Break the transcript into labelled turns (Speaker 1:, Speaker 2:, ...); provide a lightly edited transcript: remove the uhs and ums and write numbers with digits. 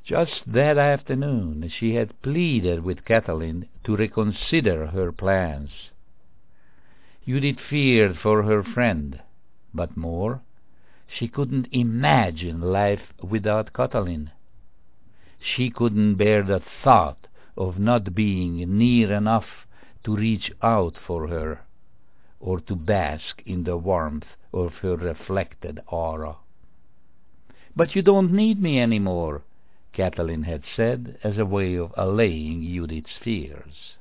Speaker 1: Just that afternoon she had pleaded with Kathleen to reconsider her plans. Judith feared for her friend, but more, she couldn't imagine life without Kathleen. She couldn't bear the thought of not being near enough to reach out for her, or to bask in the warmth of her reflected aura. "But you don't need me any more," Kathleen had said, as a way of allaying Judith's fears.